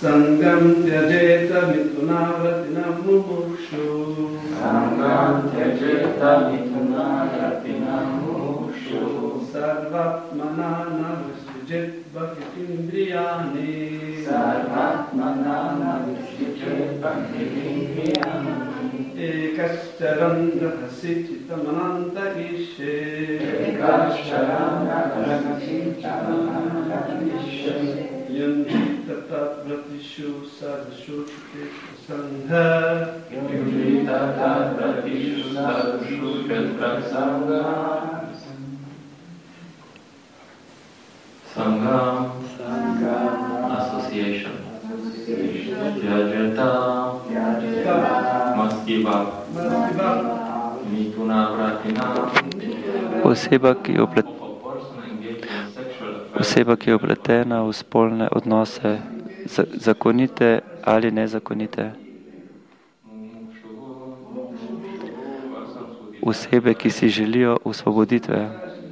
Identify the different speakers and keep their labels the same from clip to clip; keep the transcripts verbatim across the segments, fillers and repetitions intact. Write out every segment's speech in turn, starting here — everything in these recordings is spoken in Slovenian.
Speaker 1: Sangam tyajeta mitunaratinam mumukshu.
Speaker 2: Sangam tyajeta mitunaratinam mumukshu.
Speaker 1: Sarvatmanana visvijit bhakitindriyani.
Speaker 2: Sarvatmanana visvijit bhakitindriyani.
Speaker 1: Ekashcharan rahasi chitamananta ishe.
Speaker 2: Ekashcharan rahasi chitamananta ishe.
Speaker 1: Yunjitata vratishu sadashu chuketa sangha.
Speaker 2: Yunjitata vratishu sadashu chuketa sangha.
Speaker 3: Sangha, association. Tyajeta, must give up. Mituna vratina.
Speaker 4: Oseba, ki je oplet... Oseba, ki je opletena v spolne odnose, zakonite ali nezakonite. Osebe, ki si želijo osvoboditve.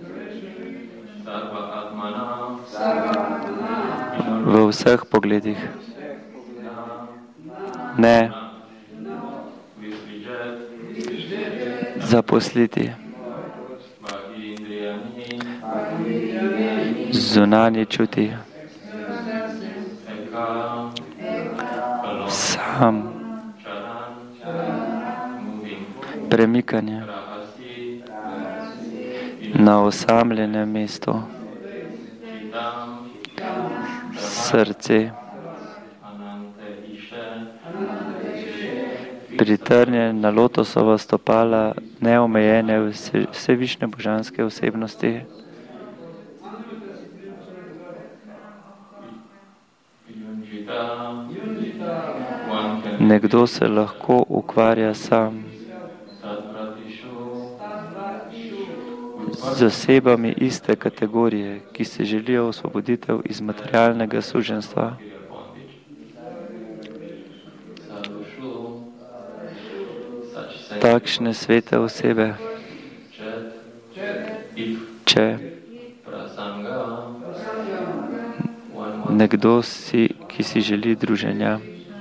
Speaker 4: V vseh pogledih. Ne. Zaposliti. Zunanje čuti. Sam. Premikanje. Na osamljenem mestu. Srce. Pritrnjen na lotosova stopala neomejene vsevišne božanske osebnosti. Nekdo se lahko ukvarja sam z osebami iste kategorije, ki se želijo osvoboditev iz materialnega suženjstva. Takšne svete osebe, če nekdo, si, ki si želi druženja.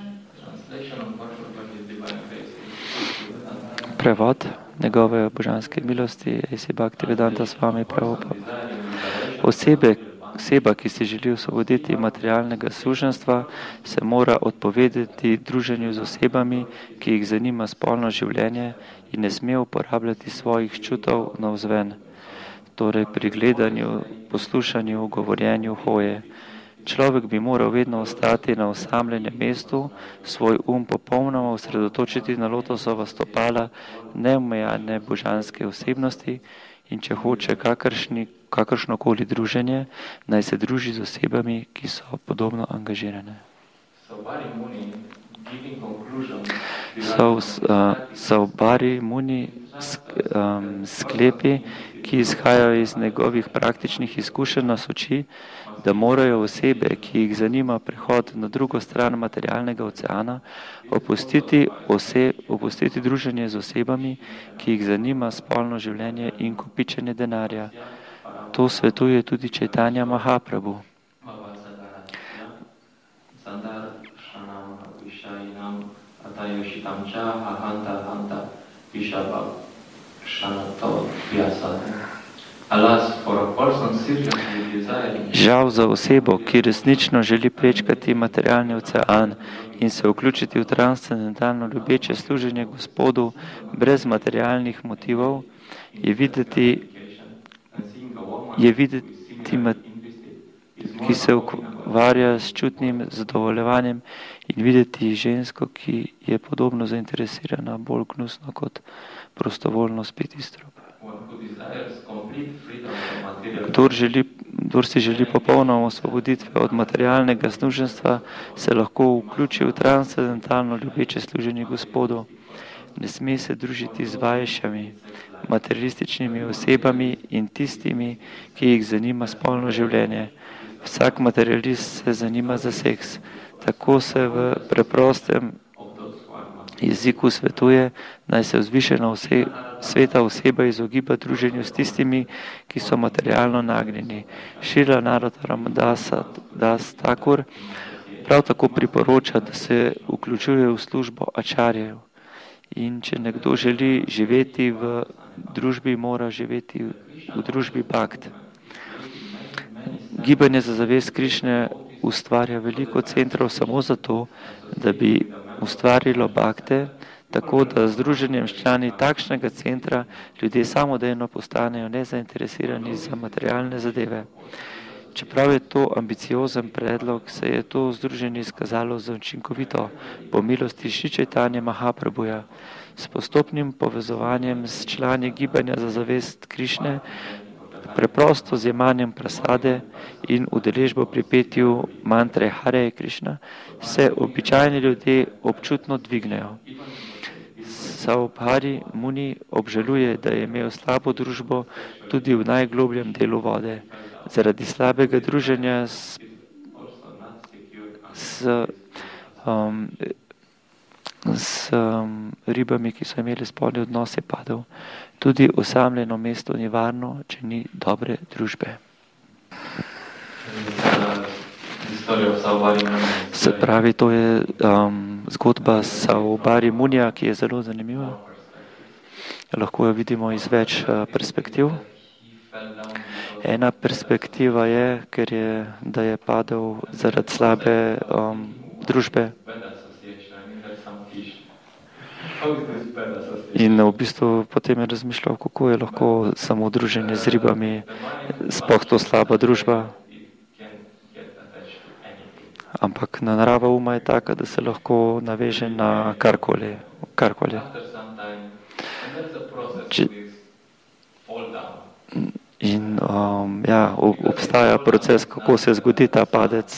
Speaker 4: Prevod njegove božanske milosti, A.C. Bhaktivedanta Swami Prabhupada. Osebe, oseba, ki si želi osvoboditi materialnega suženjstva, se mora odpovedati druženju z osebami, ki jih zanima spolno življenje in ne sme uporabljati svojih čutov navzven, torej pri gledanju, poslušanju, govorjenju, hoje. Človek bi moral vedno ostati na osamljenem mestu, svoj um popolnoma osredotočiti na lotosova stopala neomejane božanske osebnosti in če hoče kakršni, kakršnokoli druženje, naj se druži z osebami, ki so podobno angažirane. Saubari Muni um, sklepi, ki izhajajo iz njegovih praktičnih izkušenj, nas uči, da morajo osebe, ki jih zanima prehod na drugo stran materialnega oceana, opustiti, ose, opustiti druženje z osebami, ki jih zanima spolno življenje in kopičenje denarja. To svetuje tudi Chaitanya Mahaprabhu. Žal za osebo, ki resnično želi prečkati materialni ocean in se vključiti v transcendentalno ljubeče služenje Gospodu brez materialnih motivov, je videti, je videti ki se ukvarja s čutnim zadovoljevanjem in videti žensko, ki je podobno zainteresirana, bolj gnusno kot prostovoljno spiti strop. Kdor, želi, kdor si želi popolnoma osvoboditve od materialnega služenjstva, se lahko vključi v transcendentalno ljubeče služenje Gospodu. Ne sme se družiti z vaješami, materialističnimi osebami in tistimi, ki jih zanima spolno življenje. Vsak materialist se zanima za seks. Tako se v preprostem jeziku svetuje, naj se vzvišena ose, sveta oseba izogiba druženju s tistimi, ki so materialno nagnjeni. Šrila Narottam Das Thakur Prav tako priporoča, da se vključuje v službo ačarjev. In če nekdo želi živeti v družbi, mora živeti v družbi bhakt. Gibanje za zavest Krišne ustvarja veliko centrov samo zato, da bi ustvarilo bhakte, tako da združenjem s člani takšnega centra ljudje samodejno postanejo nezainteresirani za materialne zadeve. Čeprav je to ambiciozen predlog, se je to združenje izkazalo za učinkovito po milosti Šri Čajtanje Mahaprabhuja. S postopnim povezovanjem s člani gibanja za zavest Krišne, preprosto z jemanjem prasade in udeležbo pri petju mantre Hare Krišna, se običajni ljudje občutno dvignejo. Saubhari Muni obžaluje, da je imel slabo družbo tudi v najglobljem delu vode. Zaradi slabega druženja s, s, um, s um, ribami, ki so imeli spolni odnos, je padel. Tudi osamljeno mesto ni varno, če ni dobre družbe. Se pravi, to je um, zgodba Saubhari Munija, ki je zelo zanimiva. Lahko jo vidimo iz več uh, perspektiv. Ena perspektiva je, ker je, da je padel zaradi slabe um, družbe. In v bistvu potem je razmišljal, kako je lahko samo druženje z ribami, sploh to slaba družba. Ampak narava uma je taka, da se lahko naveže na karkoli. karkoli. Če, in um, ja, obstaja proces, kako se zgodi ta padec.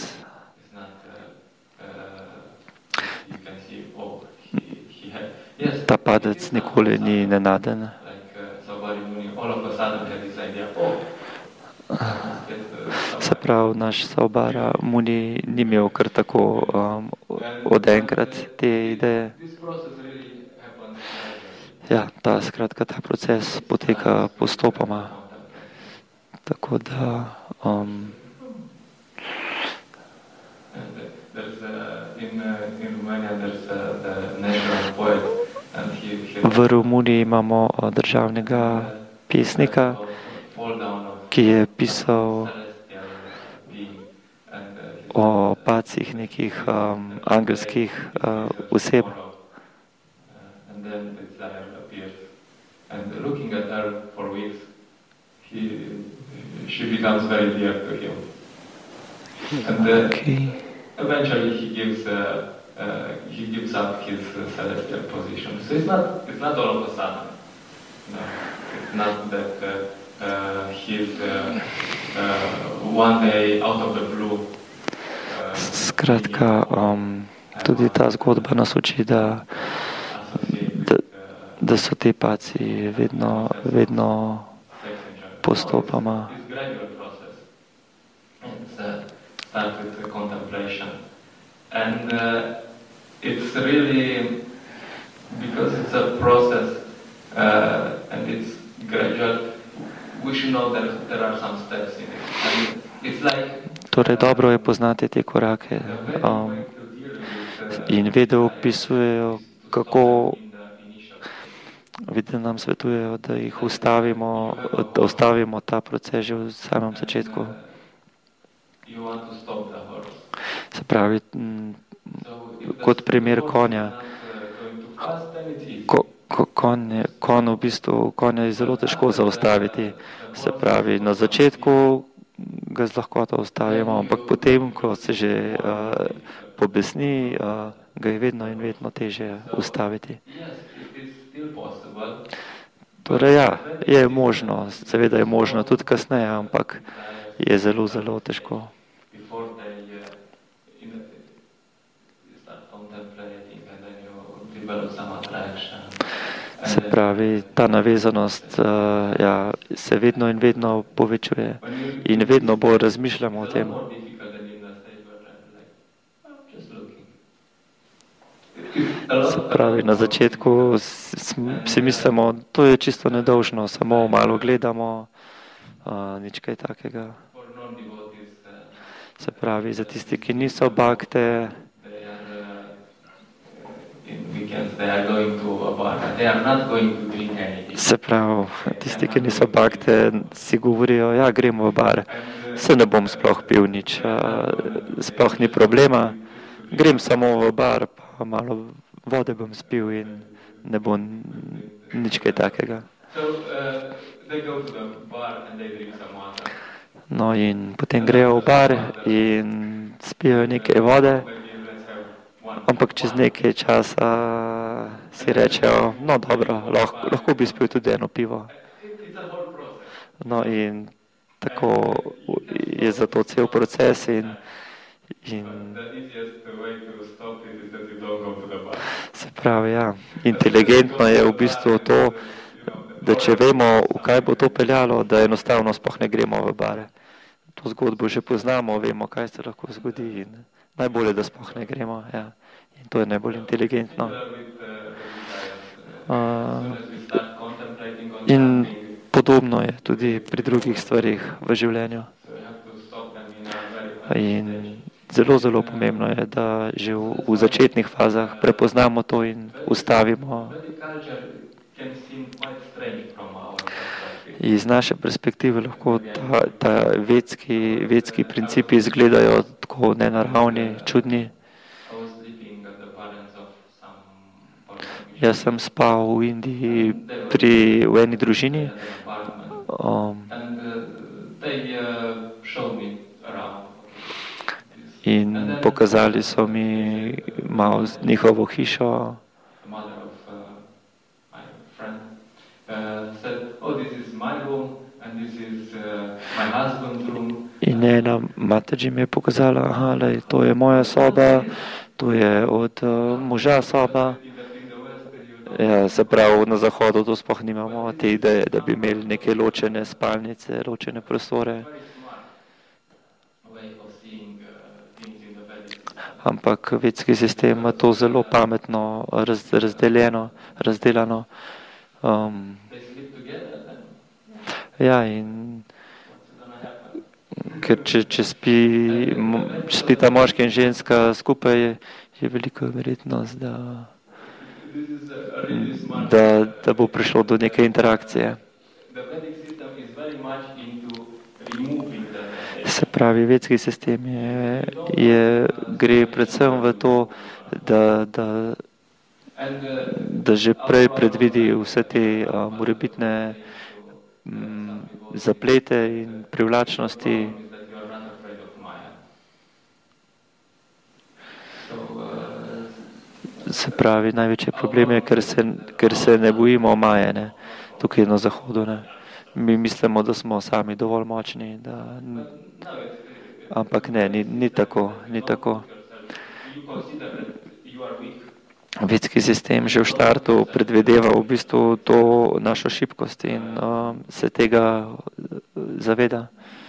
Speaker 4: Ta padec nikoli ni nenaden. Se pravi, naš Saubhara Muni ni imel kar tako um, odenkrat te ideje. Ja, ta, skratka, ta proces poteka postopoma. Tako da um, v Romuniji imamo državnega pesnika, ki je pisal o pacih nekih um, angelskih uh, oseb.
Speaker 2: She becomes very dear to him, and uh,
Speaker 4: Okay.
Speaker 2: eventually he gives uh, uh, he gives up his uh, celestial position. So it's not it's not all of a sudden. No, it's not that uh, uh, he's uh, uh, one day out of the blue. Uh,
Speaker 4: Skratka, um, tudi ta zgodba nas uči, da, da, da so te paci vedno, vedno postopoma.
Speaker 2: Start with the contemplation, and uh, it's really because it's a process uh, and it's gradual. We should know that there are some steps in it, and it's like.
Speaker 4: Torej, dobro je poznati te korake um, in vedno opisujejo, kako vedno nam svetujejo, da jih ustavimo, da ustavimo ta proces že v samem začetku. Se pravi, m, kot primer konja. Ko, ko, konje, kon v bistvu, konja je zelo težko zaustaviti. Se pravi, na začetku ga z lahkoto ustavimo, ampak potem, ko se že uh, pobesni, uh, ga je vedno in vedno težje ustaviti. Torej ja, je možno, seveda je možno tudi kasneje, ampak je zelo, zelo težko. Se pravi, ta navezanost uh, ja, se vedno in vedno povečuje in vedno bolj razmišljamo o tem. Se pravi, na začetku si mislimo, to je čisto nedolžno, samo malo gledamo, uh, nič kaj takega. Se pravi, za tisti, ki niso bakte, se pravi, tisti, ki niso bakte, si govorijo, ja, gremo v bar, se ne bom sploh pil nič, sploh ni problema, grem samo v bar, pa malo vode bom spil in ne bom nič kaj takega. No in potem grejo v bar in spijo nekaj vode, ampak čez nekaj časa si rečejo, no dobro, lahko, lahko bi spil tudi eno pivo. No in tako je zato cel proces in, in se pravi, ja, inteligentno je v bistvu to, da če vemo, v kaj bo to peljalo, da enostavno sploh ne gremo v bare. To zgodbo že poznamo, vemo, kaj se lahko zgodi in najbolje, da sploh ne gremo, ja. In to je najbolj inteligentno. Uh, in podobno je tudi pri drugih stvarih v življenju. In zelo, zelo pomembno je, da že v, v začetnih fazah prepoznamo to in ustavimo. Iz naše perspektive lahko ta, ta vedski, vedski principi izgledajo tako nenaravni, čudni. Jaz sem spal v Indiji pri, v eni družini. Um, in pokazali so mi malo njihovo hišo. In ena Mataji mi je pokazala, aha, lej, to je moja soba, to je od uh, moža soba. Ja, se pravi, na zahodu to sploh nimamo te ideje, da bi imeli neke ločene spalnice, ločene prostore. Ampak vedski sistem ima to zelo pametno raz, razdeljeno, razdelano. Um, ja, in ker če, če spi, če spita moški in ženska skupaj, je, je veliko verjetnost, da, da, da bo prišlo do neke interakcije. Se pravi, vedski sistem je, je, gre predvsem v to, da, da, da že prej predvidi vse te uh, morebitne um, zaplete in privlačnosti. Se pravi, največji problem je, ker se, ker se ne bojimo maje, ne, tukaj na zahodu. Ne. Mi mislimo, da smo sami dovolj močni, da, ampak ne, ni, ni tako, ni tako. Vedski sistem že v štartu predvideva v bistvu to našo šibkost in uh, se tega zaveda.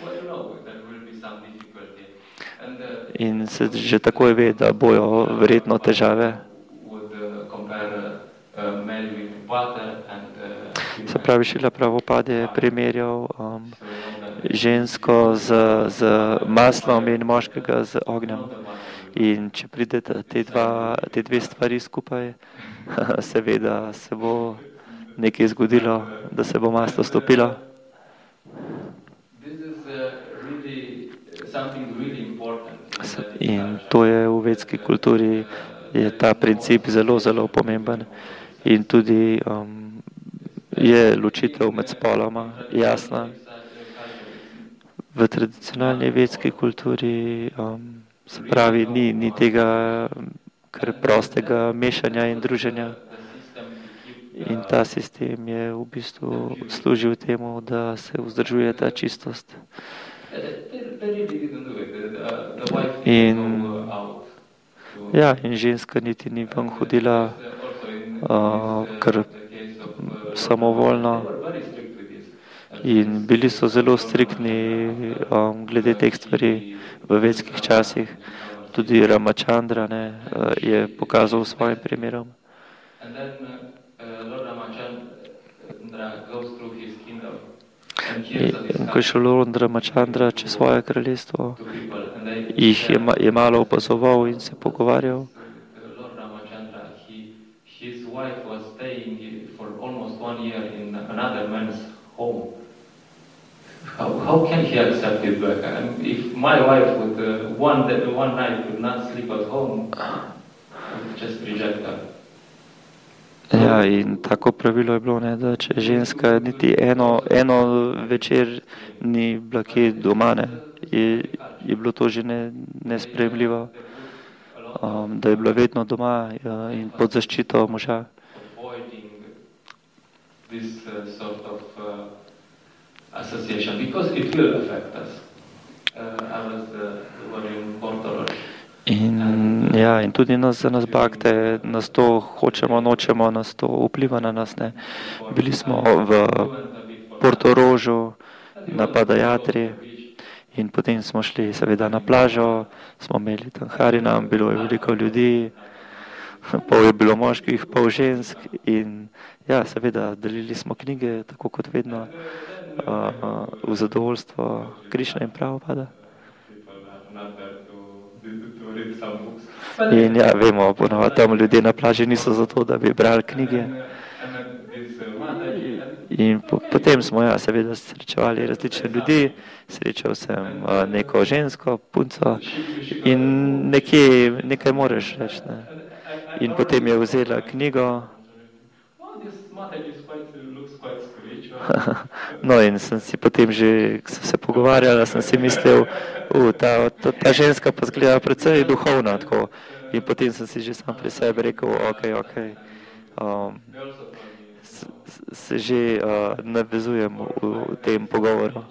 Speaker 4: In se že takoj ve, da bojo verjetno težave. Se pravi, Šrila Prabhupada je primerjal um, žensko z, z maslom in moškega z ognjem. In če prideta te, dva, te dve stvari skupaj, se ve, da se bo nekaj zgodilo, da se bo maslo stopilo. In to je v vedski kulturi, je ta princip zelo, zelo pomemben. In tudi um, je ločitev med spoloma jasna. V tradicionalni vedski kulturi um, se pravi, ni, ni tega kar prostega mešanja in druženja. In ta sistem je v bistvu služil temu, da se vzdržuje ta čistost. In, ja, in ženska niti ni ven hodila uh, kar samovoljno. In bili so zelo striktni um, glede teh stvari v vedskih časih. Tudi Ramachandra ne, uh, je pokazal svojim primerom. In ko je šel Lord Ramachandra čez svoje kraljestvo, jih je, je malo opazoval in se pogovarjal.
Speaker 2: How, how can he accept it back? And if my wife would uh, one day, one night would not sleep at home, I would just reject her.
Speaker 4: Ja, in tako pravilo je bilo, ne, da če ženska niti eno, eno večer ni bila kje doma, ne, je, je bilo to že ne, nesprejemljivo, um, da je bila vedno doma ja, in pod zaščito moža.
Speaker 2: This uh, sort of uh, association, because it will affect us. Uh, I was uh, in Porto.
Speaker 4: In, ja, in tudi nas, za nas bakte, nas to hočemo, nočemo, nas to vpliva na nas. Ne. Bili smo v Portorožu, na Padayatri in potem smo šli seveda na plažo, smo imeli tam harinam, bilo je veliko ljudi, pol je bilo moških, pol žensk in ja, seveda delili smo knjige, tako kot vedno, uh, v zadovoljstvo Krišna in Prabhupada. In ja, vemo, ponovadi tam ljudje na plaži niso zato, da bi brali knjige. In po, potem smo ja, seveda srečevali različne ljudi, srečal sem uh, neko žensko, punco in nekje, nekaj moraš reči. Ne. In potem je vzela knjigo. No in sem si potem že, ko sem se pogovarjala, sem si mislil, uh, ta, ta, ta ženska pa zgleda precej duhovna. Tako. In potem sem si že sam pri sebi rekel, ok, ok, um, se, se že uh, navezujem v, v tem pogovoru.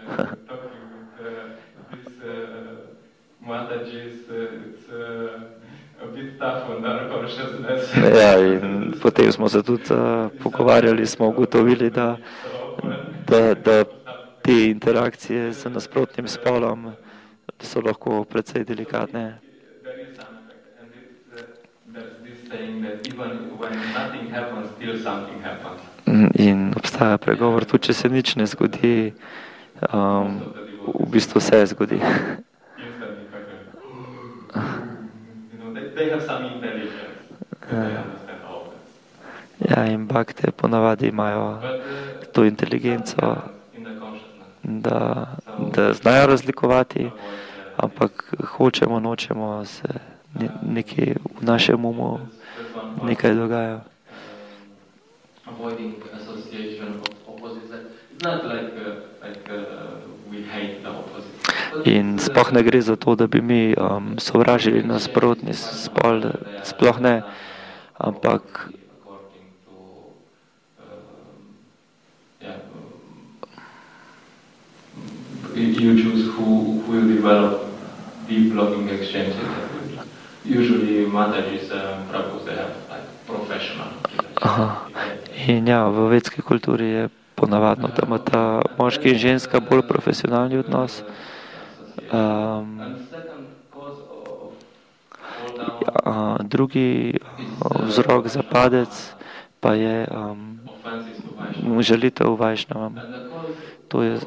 Speaker 4: Ja, in potem smo se tudi uh, pogovarjali, smo ugotovili, da, da, da te interakcije z nasprotnim spolom so lahko precej delikatne. In obstaja pregovor, tudi če se nič ne zgodi, um, v bistvu se zgodi. Ja, in bakte ponavadi imajo to inteligenco, da, da znajo razlikovati, ampak hočemo, nočemo se nekaj v našem umu nekaj dogaja. In sploh ne gre za to, da bi mi um, sovražili nasprotni spol, sploh ne, ampak
Speaker 2: you choose who, who will develop deep loving exchanges. Usually Mataji's uh, Prabhus, they have like professional.
Speaker 4: Aha. In ja, v vedski kulturi je ponavadno, da ima ta moški in ženska bolj profesionalni odnos. Um, ja, drugi vzrok za padec pa je um, žalitev Vajšnavam. To je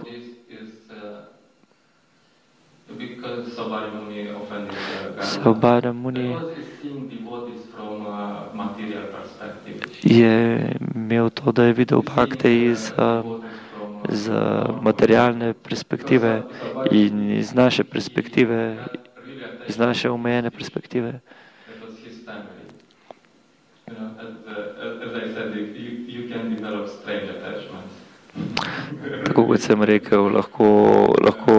Speaker 4: Saubhara Muni je imel to, da je videl bhakte iz, iz materialne perspektive in iz naše perspektive, iz naše omejene perspektive. Tako kot sem rekel, lahko, lahko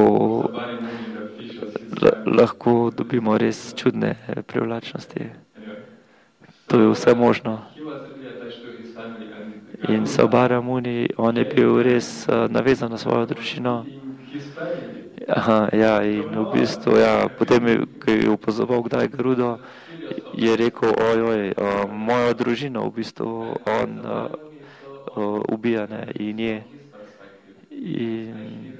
Speaker 4: lahko dobimo res čudne privlačnosti. To je vse možno. In Saubhara Muni, on je bil res navezan na svojo družino. Aha, ja, in v bistvu, ja, potem, je, ko je opazoval, kdaj je Garudo, je rekel, ojoj, mojo družino v bistvu on uh, uh, ubija, ne, in je. In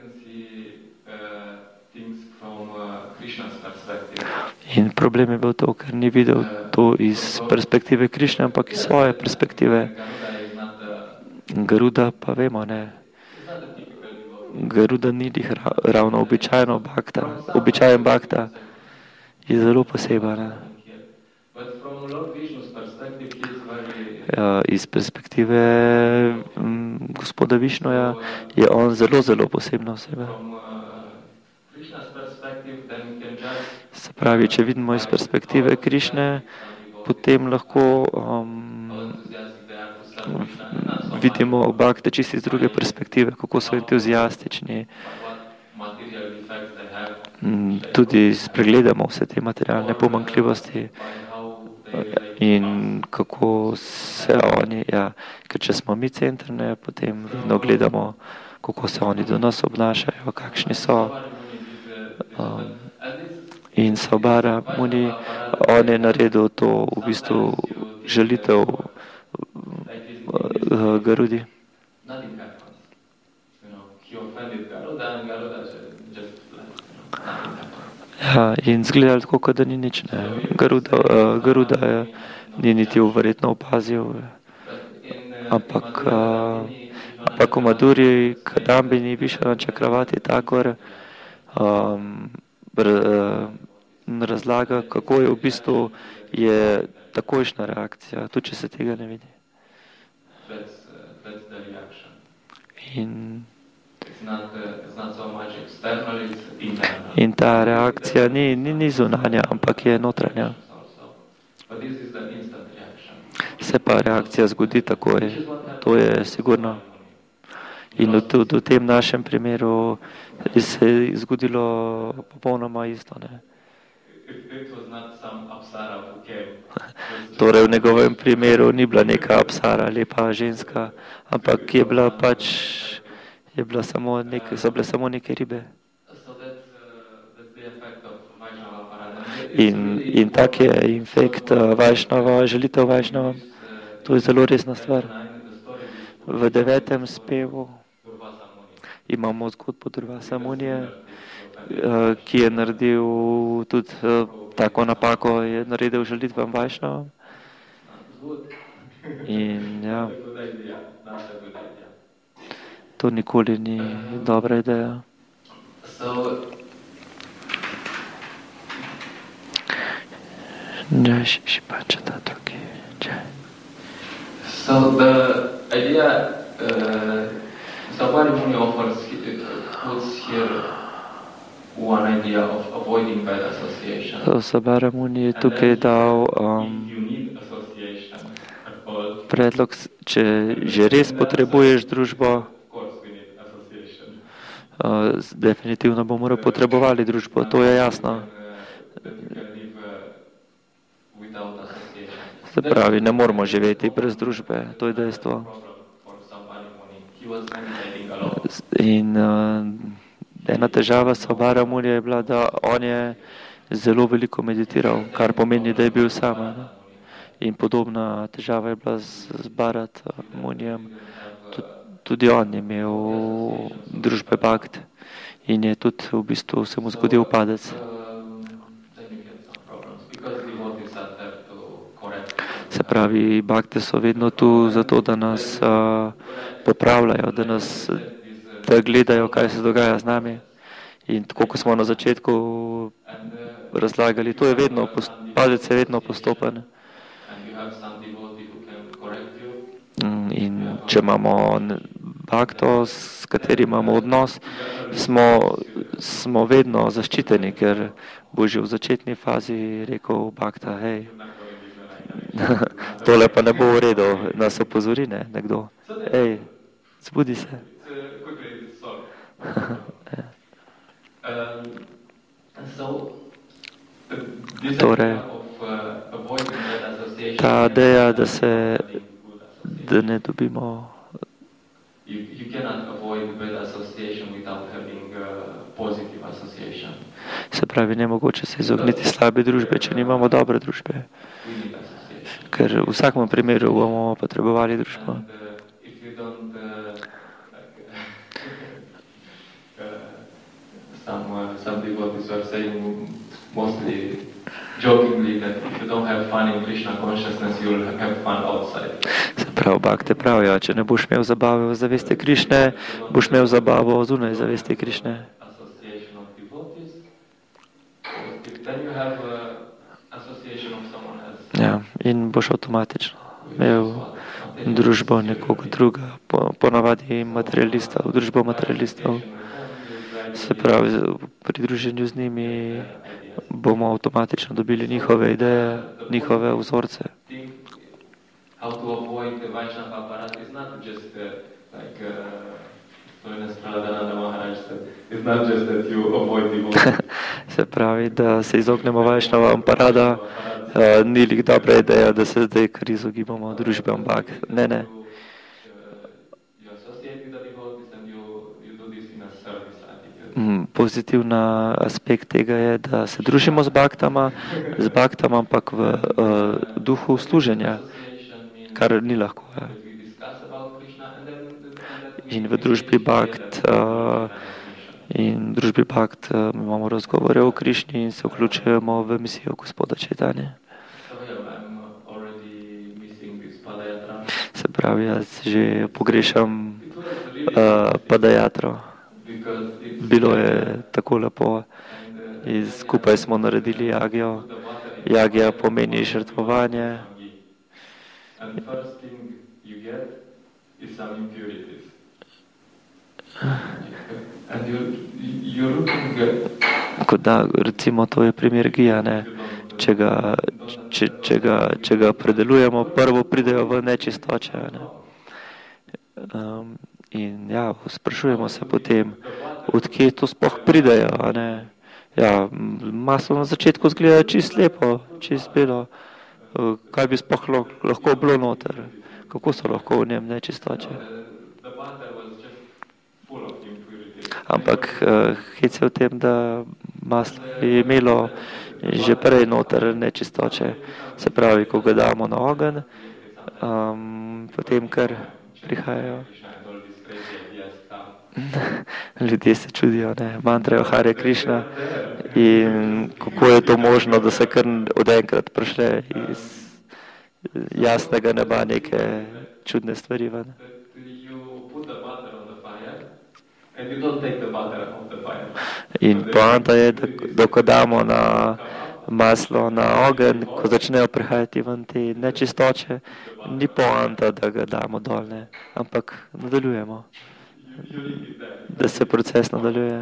Speaker 4: In problem je bil to, ker ni videl to iz perspektive Krišne, ampak iz svoje perspektive. Garuda pa vemo, ne. Garuda ni jih ravno običajno bhakta. Običajen bhakta je zelo poseben. Ja, iz perspektive m, gospoda Višnuja je on zelo, zelo posebna oseba. Se pravi, če vidimo iz perspektive Krišne, potem lahko um, vidimo bhakte čisto iz druge perspektive, kako so entuzijastični. Tudi spregledamo vse te materialne pomanjkljivosti in kako se oni, ja, ker če smo mi centrne, potem vedno gledamo, kako se oni do nas obnašajo, kakšni so. Um, in Saubhara Muni, on je naredil to v bistvu žalitev uh, Garudi. Ja, in zgledali tako, kot da ni nič, ne. Garuda, uh, Garuda je, ni niti verjetno opazil, ampak uh, ampak v Madhuri, Kadambini, Vishnu Čakravati, Thakur um, razlaga, kako je v bistvu je takojšnja reakcija, tudi če se tega ne vidi. In, in ta reakcija ni, ni, ni zunanja, ampak je notranja. Se pa reakcija zgodi takoj, to je sigurno. In tudi v tem našem primeru se je zgodilo popolnoma isto. Ne? Torej v njegovem primeru ni bila neka apsara, lepa ženska, ampak je bila pač, je bila samo nek, so bile samo neke ribe. In, in tak je infekt Vajšnava, želitev Vajšnava, to je zelo resna stvar. V devetem spevu imamo zgodbo Durvasa Munije, ki je naredil tudi tako napako, je naredil žalitvam Vajšnavam. In ja, to nikoli ni dobra ideja. Jai Shri Panchatattva.
Speaker 2: So the idea uh, Saubhara Muni offers, puts here one idea of avoiding bad association.
Speaker 4: So Saubhara Muni je tukaj dal um, predlog, če že res potrebuješ družbo, uh, definitivno bomo potrebovali družbo, to je jasno. Se pravi, ne moramo živeti brez družbe, to je dejstvo. In uh, ena težava Saubhara Munija je bila, da on je zelo veliko meditiral, kar pomeni, da je bil sam. Ne? In podobna težava je bila z, z Bharat Munijem. Tudi on je imel družbe bhakt in je tudi v bistvu se mu zgodil padec. Se pravi, bhakte so vedno tu zato, da nas uh, popravljajo, da nas da gledajo, kaj se dogaja z nami. In tako, kot smo na začetku razlagali, to je vedno, padec je vedno postopen. In če imamo bhakto, s katerim imamo odnos, smo, smo vedno zaščiteni, ker bo že v začetni fazi rekel bhakta, hej, tole pa ne bo v redu, nas opozori, ne, nekdo. Ej, zbudi se. Torej, ta ideja, da se, da ne dobimo se pravi, nemogoče se izogniti slabe družbe, če nimamo dobre družbe. Ker v vsakem primeru bomo potrebovali družbo.
Speaker 2: Some devotees are saying mostly jokingly that if you don't have fun in Krishna consciousness, you'll have fun outside.
Speaker 4: Prav Bhakti pravijo, če ne boš imel zabave v zavesti Krišne, boš imel zabavo zunaj zavesti Krišne. Ja, in boš avtomatično imel družbo nekoga druga, po, ponavadi materialistov, družbo materialistov. Se pravi, pri druženju z njimi bomo avtomatično dobili njihove ideje, njihove vzorce.
Speaker 2: How to avoid the Vaishnava aparat is not just uh, like Holiness Prahladananda Maharaj said. It's not just that you avoid devotion.
Speaker 4: Se pravi, da se izognemo Vaishnava aparata, uh, ni lik dobra ideja, da se zdaj kar izogibamo družbe, ampak ne, ne. Mm, pozitivna aspekt tega je, da se družimo z baktama, z baktama, ampak v uh, duhu služenja, kar ni lahko. Ja. In v družbi bakt, uh, in v družbi bakt uh, imamo razgovore o Krišni in se vključujemo v misijo Gospoda Čaitanje. Se pravi, jaz že pogrešam uh, padajatro. Bilo je tako lepo in skupaj smo naredili jagjo. Jagja pomeni žrtvovanje. Kot da, recimo, to je primer gija, ne? Če ga, če, če, ga, če ga predelujemo, prvo pridejo v nečistoče. Ne? Um, in ja, sprašujemo se potem, odkje to sploh pridejo. Ne? Ja, maslo na začetku zgleda čist lepo, čist belo. Kaj bi sploh lahko bilo noter? Kako so lahko v njem nečistoče? Ampak uh, hec je v tem, da maslo je imelo že prej noter nečistoče. Se pravi, ko ga damo na ogenj, um, potem kar prihajajo. Ljudje se čudijo, ne, mantrajo Hare Krišna in kako je to možno, da se kar odenkrat prišle iz jasnega neba neke čudne stvari ven. In poanta je, da, da ko damo na maslo na ogenj, ko začnejo prihajati ven te nečistoče, ni poanta, da ga damo dol, ne, ampak nadaljujemo. Da se proces nadaljuje.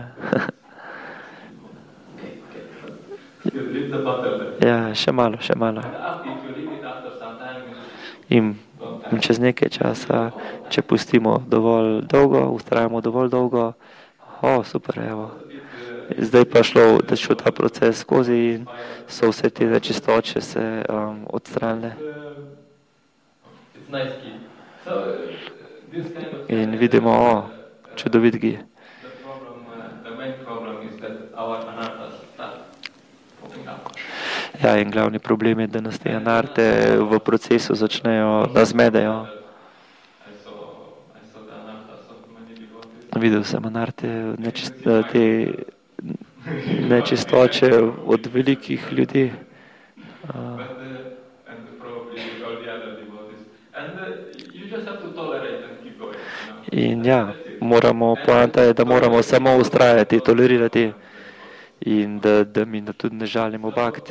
Speaker 4: Ja, še malo, še malo. In čez nekaj časa, če pustimo dovolj dolgo, ustrajamo dovolj dolgo, o, super, evo. Zdaj pa šlo, da šel ta proces skozi in so vse te nečistoče se um, odstranile. In vidimo, o, čudovit gi. Ja, in glavni problem je, da nas te anarte v procesu začnejo, nas zmedejo. Videl sem anarte, nečist, te nečistoče od velikih ljudi. Uh, in ja, moramo, poanta je, da moramo samo ustrajati, tolerirati in da, da mi tudi ne žalimo bakt.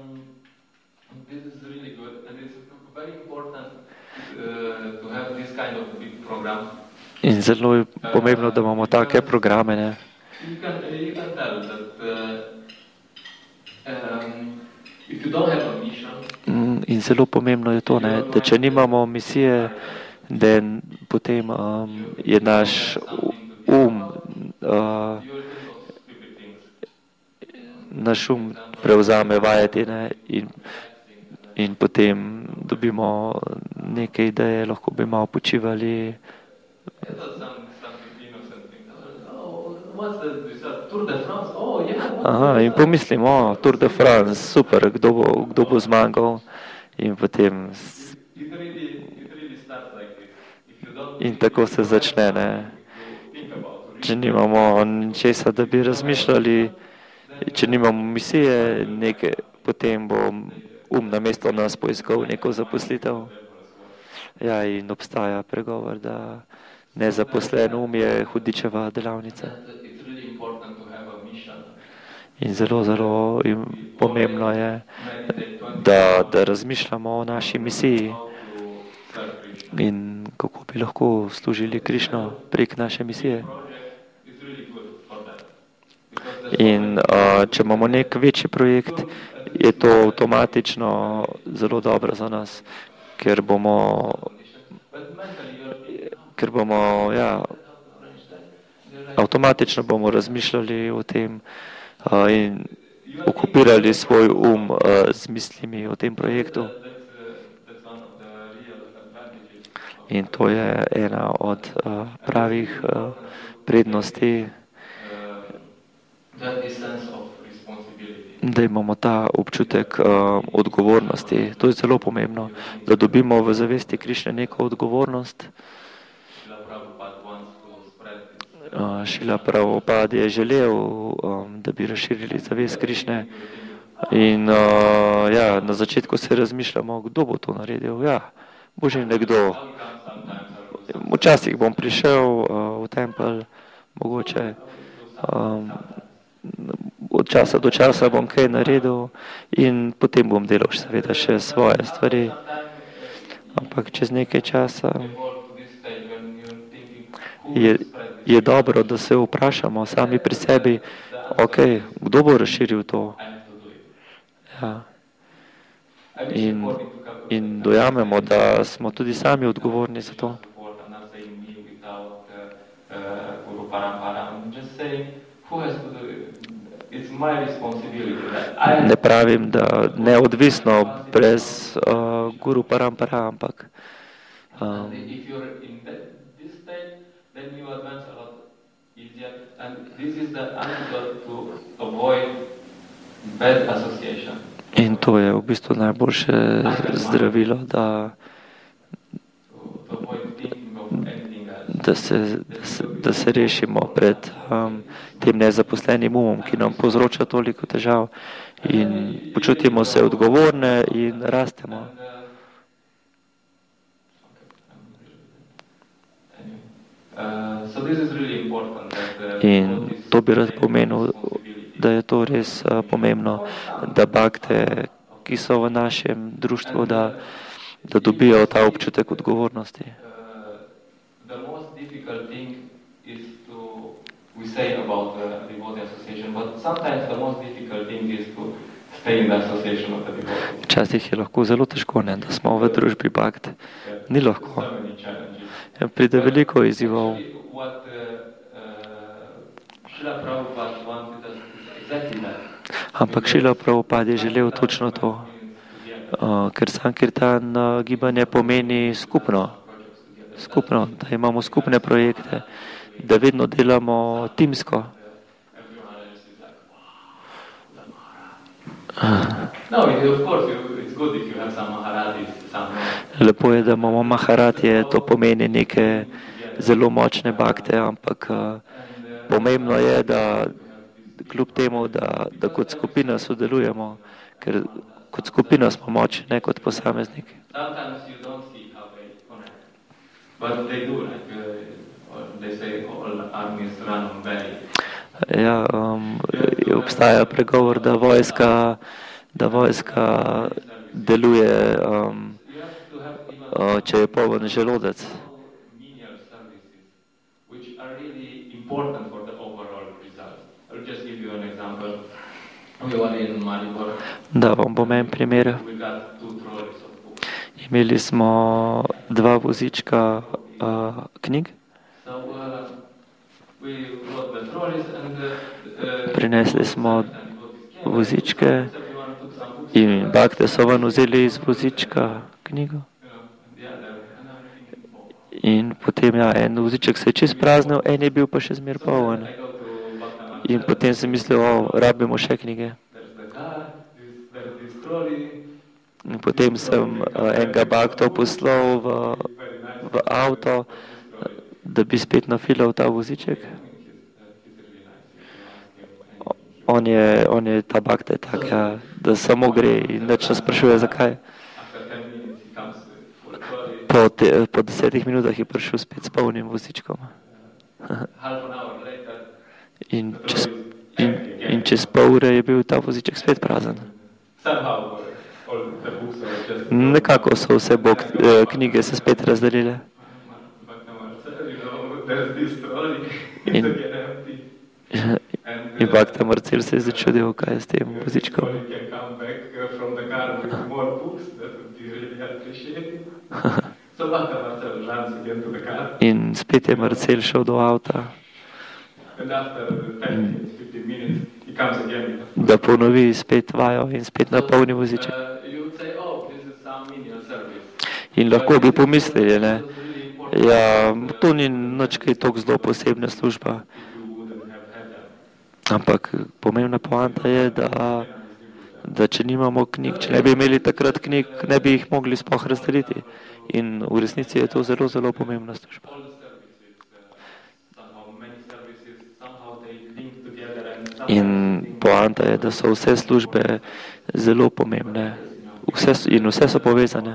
Speaker 4: In zelo je pomembno, da imamo take programe, ne. In zelo pomembno je to, ne, da če nimamo misije, da potem um, je naš um, uh, naš um prevzame vajeti, ne, in, in potem dobimo neke ideje, lahko bi malo počivali. Aha, in pomislim, o, Tour de France, super, kdo bo, kdo bo zmagal in potem in tako se začne, ne. Če nimamo ničesa, da bi razmišljali, če nimamo misije neke, potem bo um namesto nas poiskal neko zaposlitev. Ja, in obstaja pregovor, da nezaposlen um je hudičeva delavnica. In zelo, zelo in pomembno je, da, da razmišljamo o naši misiji in kako bi lahko služili Krišno prek naše misije. In uh, če imamo nek večji projekt, je to avtomatično zelo dobro za nas, ker bomo, ker bomo, ja, avtomatično bomo razmišljali o tem uh, in okupirali svoj um uh, z mislimi o tem projektu. In to je ena od uh, pravih uh, prednosti, da imamo ta občutek uh, odgovornosti. To je zelo pomembno, da dobimo v zavesti Krišne neko odgovornost. Uh, Šrila Prabhupada je želel, um, da bi razširili zavest Krišne. In uh, ja, na začetku se razmišljamo, kdo bo to naredil. Ja, bo že nekdo. Včasih bom prišel uh, v tempelj, mogoče um, od časa do časa bom kaj naredil in potem bom delal seveda še svoje stvari. Ampak čez nekaj časa je, je dobro, da se vprašamo sami pri sebi, ok, kdo bo razširil to? Ja. In, in dojamemo, da smo tudi sami odgovorni za to. Ne pravim, da neodvisno brez uh, Guru Parampara, ampak um, in to je v bistvu najboljše zdravilo, da, da, se, da, se, da se rešimo pred um, tem nezaposlenim umom, ki nam povzroča toliko težav in počutimo se odgovorne in rastemo. In to bi rad pomenil, da je to res uh, pomembno, da bakte, ki so v našem društvu, da, da dobijo ta občutek odgovornosti. Včasih je lahko zelo težko, ne, da smo v družbi bakt. Ni lahko. Pride veliko izzivov. Ampak Šrila Prabhupada je želel točno to, uh, ker Sankirtan uh, gibanje pomeni skupno, skupno, da imamo skupne projekte, da vedno delamo timsko. Lepo je, da imamo maharatije, to pomeni neke zelo močne bakte, ampak uh, pomembno je, da kljub temu, da, da kot skupina sodelujemo, ker kot skupina smo močni, ne kot posamezniki. Ja, um, obstaja pregovor, da vojska, da vojska deluje, um, uh, če je poln želodec. Da vam bom en primer. Imeli smo dva vozička uh, knjig. Prinesli smo vozičke in bakte so ven vzeli iz vozička knjigo. In potem, ja, en voziček se je čist praznil, en je bil pa še zmer poln. In potem sem mislil, o, rabimo še knjige. In potem sem uh, enega bakta poslal v, v avto, da bi spet nafilal ta voziček. On je, on je ta bakta je tak, ja, da samo gre in nič ne sprašuje, zakaj.
Speaker 2: uh,
Speaker 4: po, te, po desetih minutah je prišel spet s polnim vozičkom.
Speaker 2: half an hour later,
Speaker 4: In
Speaker 2: the
Speaker 4: čez,
Speaker 2: trolley is
Speaker 4: in,
Speaker 2: empty again.
Speaker 4: in čez pol ure je bil ta voziček spet prazen.
Speaker 2: Somehow, uh, all the books are just.
Speaker 4: Nekako so vse bog, eh, knjige se spet razdelile.
Speaker 2: But no, you know, there's this trolley, it's
Speaker 4: In-
Speaker 2: again empty. And,
Speaker 4: In
Speaker 2: uh,
Speaker 4: Bhakta Marcel se je začudil, kaj je s tem
Speaker 2: if
Speaker 4: vozičkom.
Speaker 2: trolley can come back uh, from the car with more books, that would be really appreciated. So Bhakta Marcel runs again to the car,
Speaker 4: In spet je Marcel šel do avta,
Speaker 2: and after ten minutes, fifteen minutes, he comes again.
Speaker 4: da ponovi spet vajo in spet napolni voziček.
Speaker 2: Uh, you would say, oh, this is some menial service.
Speaker 4: In lahko bi pomislili, ne, ja, to ni nič kaj toliko zelo posebna služba. Ampak pomembna poanta je, da, da če nimamo knjig, če ne bi imeli takrat knjig, ne bi jih mogli sploh razdeliti. In v resnici je to zelo, zelo pomembna služba. In poanta je, da so vse službe zelo pomembne vse, s- in vse so povezane.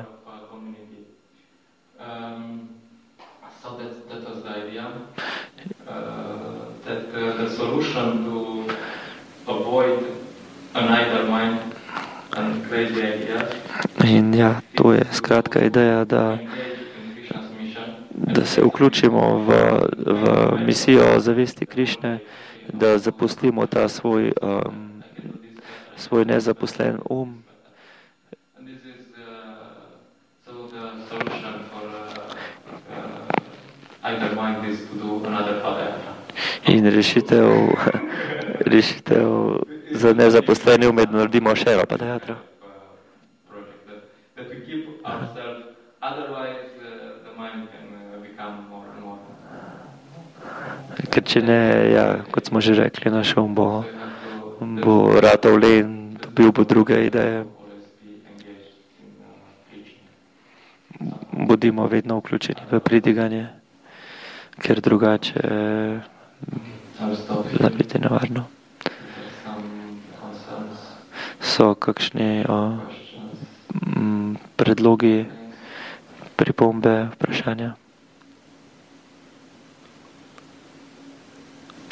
Speaker 2: Um, so that, that was the idea. Uh, that uh, the solution to avoid an idle mind and crazy ideas
Speaker 4: In ja, to je skratka ideja, da,
Speaker 2: engage in Krishna's mission
Speaker 4: da se vključimo v, v misijo zavesti Krišne, da zapustimo ta svoj, um, svoj nezaposlen um.
Speaker 2: and this is uh, so the solution for uh, uh, idle mind is to do another padayatra.
Speaker 4: In rešitev, rešitev za nezaposleni um je, da naredimo še eno padajatra.
Speaker 2: Project that, that we keep ourselves, otherwise uh, the mind can uh, become more and more.
Speaker 4: Ker če ne, ja, kot smo že rekli, naš um bo,
Speaker 2: So you have to
Speaker 4: bo ratov len, dobil bo druge ideje.
Speaker 2: always be engaged in uh, preaching.
Speaker 4: Bodimo vedno vključeni v pridiganje, ker drugače
Speaker 2: I'll stop
Speaker 4: zna
Speaker 2: here.
Speaker 4: biti nevarno.
Speaker 2: There's some concerns,
Speaker 4: So kakšni o,
Speaker 2: questions.
Speaker 4: m, predlogi, pripombe, vprašanja?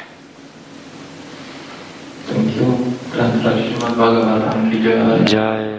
Speaker 2: Thank you. Grant Srimad Bhagavatam ki jai.
Speaker 4: Jai